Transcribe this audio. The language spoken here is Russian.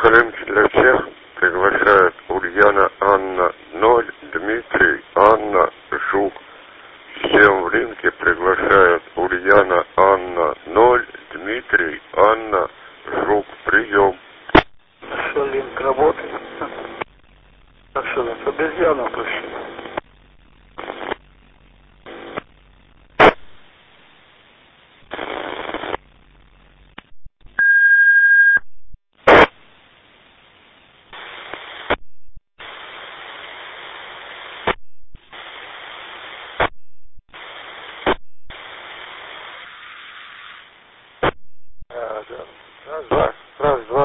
Сахалинки для всех приглашает Ульяна Анна 0, Дмитрий, Анна, Жук. Всем в линке приглашает Ульяна Анна 0, Дмитрий, Анна, Жук. Прием. Все, линк работает. Так что, обезьяну пришли. Раз, два.